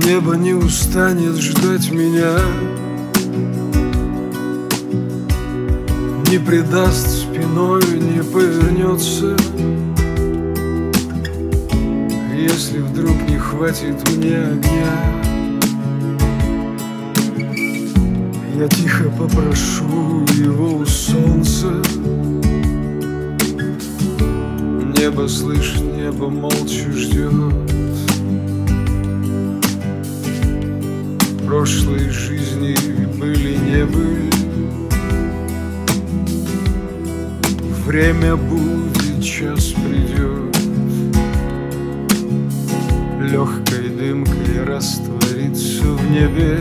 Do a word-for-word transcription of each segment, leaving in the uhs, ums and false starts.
Небо не устанет ждать меня, не предаст спиной, не повернется. Если вдруг не хватит мне огня, я тихо попрошу его у солнца. Небо, слышь, небо молча ждет. Прошлые жизни были, не были. Время будет, час придет, легкой дымкой растворится в небе.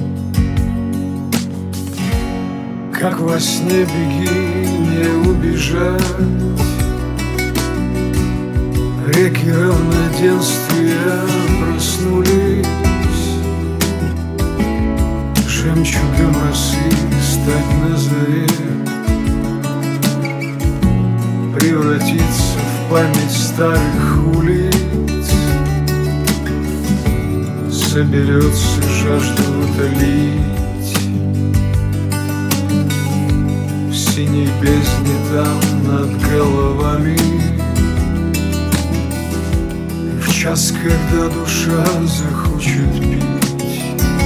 Как во сне беги, не убежать. Реки равноденствия проснулись, жемчугом росы стать на заре, превратиться в память старых улиц. Соберется жажду утолить в синей бездне там над головами. В час, когда душа захочет пить,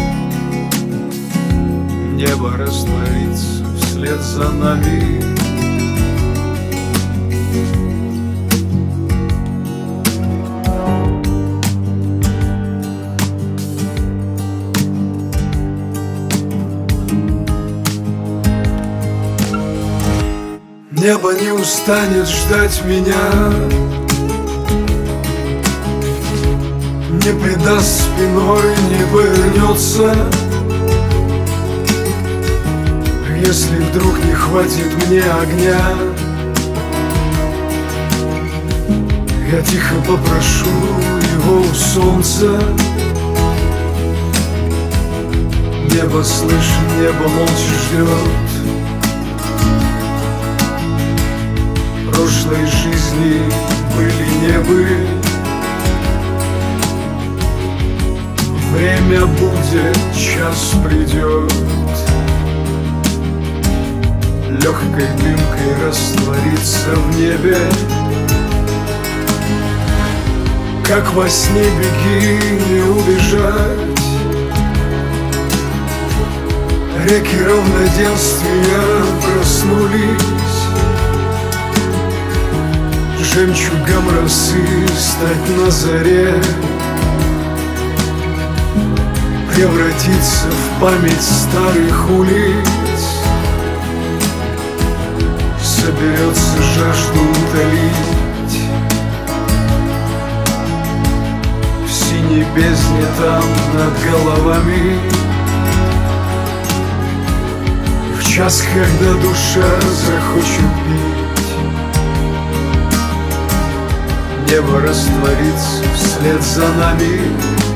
небо растворится вслед за нами. Небо не устанет ждать меня, не предаст спиной, не повернется. Если вдруг не хватит мне огня, я тихо попрошу его у солнца. Небо, слышь, небо молча ждет. Прошлой жизни были, не были. Время будет, час придет, легкой дымкой растворится в небе. Как во сне беги, не убежать. Реки равноденствия проснулись, жемчугом росы стать на заре, превратиться в память старых улиц. Соберется жажду утолить в синей бездне там над головами. В час, когда душа захочет пить, небо растворится вслед за нами.